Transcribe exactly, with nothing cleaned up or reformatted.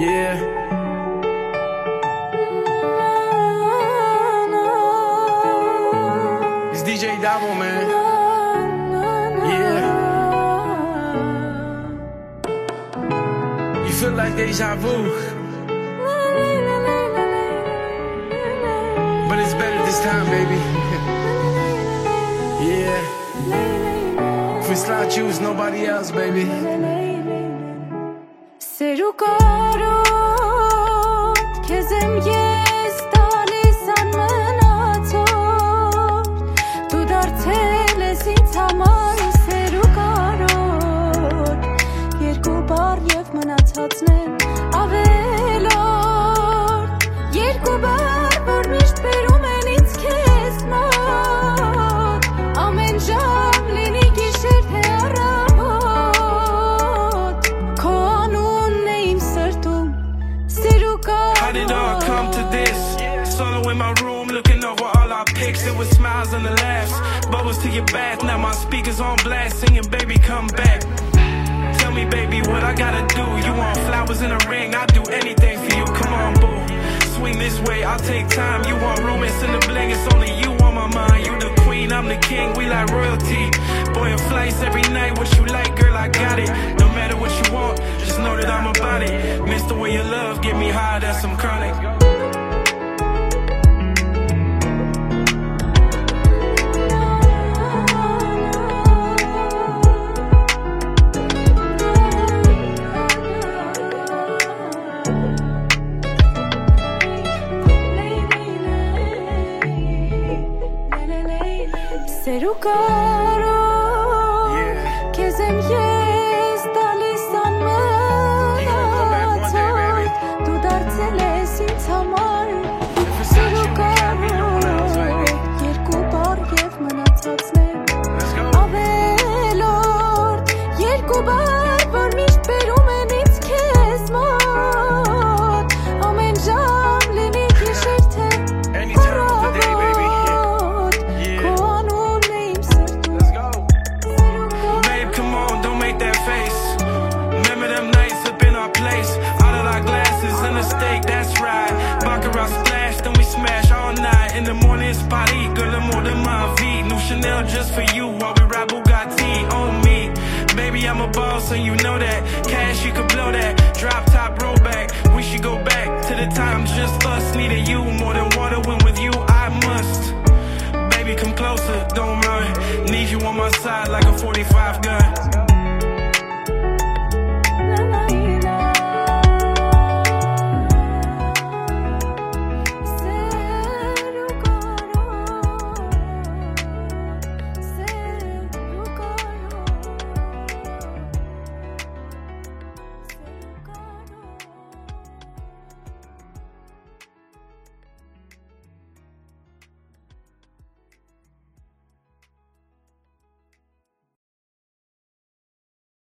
Yeah. It's D J Damo, man. Yeah. You feel like deja vu, but it's better this time, baby. Yeah. If it's not you, it's nobody else, baby. Kezem yes talisan menator Tu dartelles ինձ համար սերուկարոր Երկու բառ և մնացածն են ավելորդ Երկու բառ, որ միշտ բերում են ինձ քեզ մոտ Ամեն ժամ լինի գիշեր թե առավոտ Քո անունն է իմ սրտում սերուկարոր How did all come to this? Solo in my room, looking over all our pics. It was smiles and the laughs. Bubbles to your bath, now my speakers on blast, singing, baby, come back. Tell me, baby, what I gotta do. You want flowers in a ring, I'll do anything for you. Come on, boo. Swing this way, I'll take time. You want romance in the bling, it's only you on my mind. You the queen, I'm the king, we like royalty. Boy, in flights every night, what you like, girl, I got it. No matter what you want, just know that I'm about it. Miss the way your love, get me high, that's some chronic. Սերուկարոր Kezem yes տալիսան մնացոր Դու դարձել ես ինձ համար Սերուկարոր Երկու բառ և մնացածն են ավելորդ Երկու բառ, որ միշտ բերում են ինձ քեզ մոտ Ամեն ժամ լինի գիշեր թե That's right. Baccarat splash, then we smash all night. In the morning, it's party, girl, I'm more than my V. New Chanel just for you while we ride Bugatti on me. Baby, I'm a boss, and you know that. Cash, you could blow that. Drop top, roll back. We should go back to the time just us needing you more than water. When with you, I must. Baby, come closer, don't run. Need you on my side like a forty-five gun.